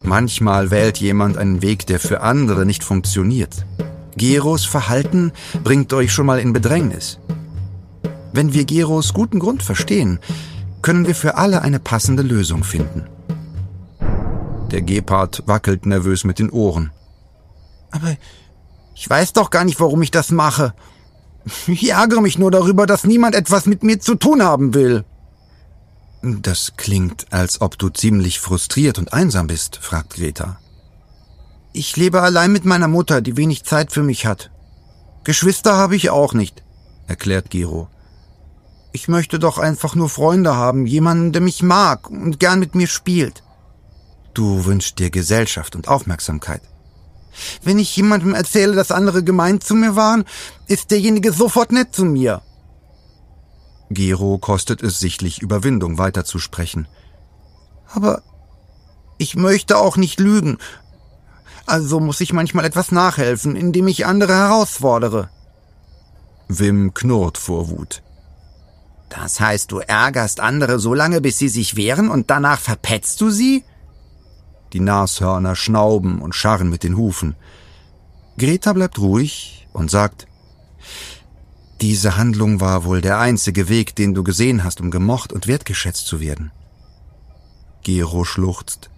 Manchmal wählt jemand einen Weg, der für andere nicht funktioniert. Geros Verhalten bringt euch schon mal in Bedrängnis. Wenn wir Geros guten Grund verstehen, können wir für alle eine passende Lösung finden. Der Gepard wackelt nervös mit den Ohren. Aber ich weiß doch gar nicht, warum ich das mache. Ich ärgere mich nur darüber, dass niemand etwas mit mir zu tun haben will. Das klingt, als ob du ziemlich frustriert und einsam bist, fragt Greta. Ich lebe allein mit meiner Mutter, die wenig Zeit für mich hat. Geschwister habe ich auch nicht, erklärt Gero. Ich möchte doch einfach nur Freunde haben, jemanden, der mich mag und gern mit mir spielt. Du wünschst dir Gesellschaft und Aufmerksamkeit. Wenn ich jemandem erzähle, dass andere gemein zu mir waren, ist derjenige sofort nett zu mir. Gero kostet es sichtlich Überwindung, weiterzusprechen. Aber ich möchte auch nicht lügen. Also muss ich manchmal etwas nachhelfen, indem ich andere herausfordere. Wim knurrt vor Wut. Das heißt, du ärgerst andere so lange, bis sie sich wehren und danach verpetzt du sie? Die Nashörner schnauben und scharren mit den Hufen. Greta bleibt ruhig und sagt, diese Handlung war wohl der einzige Weg, den du gesehen hast, um gemocht und wertgeschätzt zu werden. Gero schluchzt.